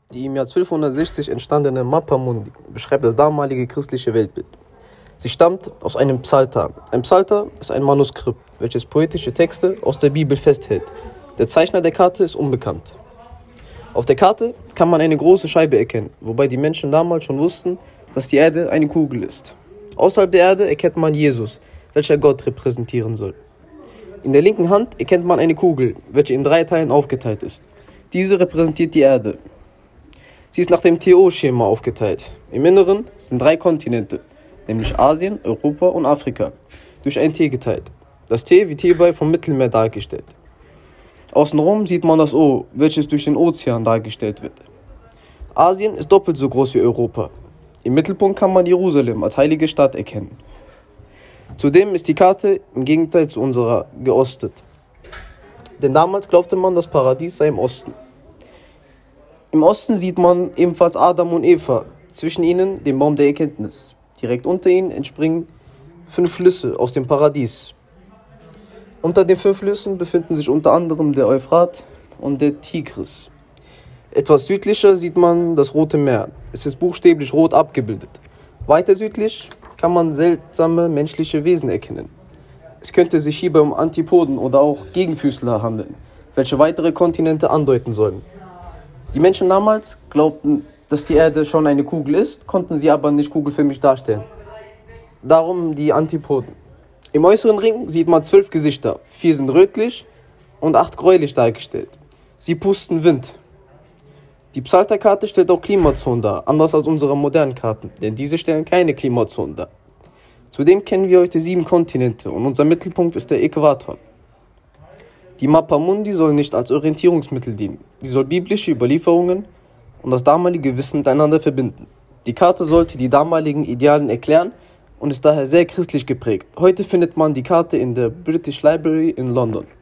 Die im Jahr 1260 entstandene Mappa Mundi beschreibt das damalige christliche Weltbild. Sie stammt aus einem Psalter. Ein Psalter ist ein Manuskript, welches poetische Texte aus der Bibel festhält. Der Zeichner der Karte ist unbekannt. Auf der Karte kann man eine große Scheibe erkennen, wobei die Menschen damals schon wussten, dass die Erde eine Kugel ist. Außerhalb der Erde erkennt man Jesus, welcher Gott repräsentieren soll. In der linken Hand erkennt man eine Kugel, welche in 3 Teilen aufgeteilt ist. Diese repräsentiert die Erde. Sie ist nach dem TO-Schema aufgeteilt. Im Inneren sind 3 Kontinente, nämlich Asien, Europa und Afrika, durch ein T geteilt. Das T wird hierbei vom Mittelmeer dargestellt. Außenrum sieht man das O, welches durch den Ozean dargestellt wird. Asien ist doppelt so groß wie Europa. Im Mittelpunkt kann man Jerusalem als heilige Stadt erkennen. Zudem ist die Karte im Gegenteil zu unserer geostet. Denn damals glaubte man, das Paradies sei im Osten. Im Osten sieht man ebenfalls Adam und Eva, zwischen ihnen den Baum der Erkenntnis. Direkt unter ihnen entspringen 5 Flüsse aus dem Paradies. Unter den 5 Flüssen befinden sich unter anderem der Euphrat und der Tigris. Etwas südlicher sieht man das Rote Meer. Es ist buchstäblich rot abgebildet. Weiter südlich kann man seltsame menschliche Wesen erkennen. Es könnte sich hierbei um Antipoden oder auch Gegenfüßler handeln, welche weitere Kontinente andeuten sollen. Die Menschen damals glaubten, dass die Erde schon eine Kugel ist, konnten sie aber nicht kugelförmig darstellen. Darum die Antipoden. Im äußeren Ring sieht man 12 Gesichter, 4 sind rötlich und 8 gräulich dargestellt. Sie pusten Wind. Die Psalterkarte stellt auch Klimazonen dar, anders als unsere modernen Karten, denn diese stellen keine Klimazonen dar. Zudem kennen wir heute 7 Kontinente und unser Mittelpunkt ist der Äquator. Die Mappa Mundi soll nicht als Orientierungsmittel dienen. Sie soll biblische Überlieferungen und das damalige Wissen miteinander verbinden. Die Karte sollte die damaligen Idealen erklären und ist daher sehr christlich geprägt. Heute findet man die Karte in der British Library in London.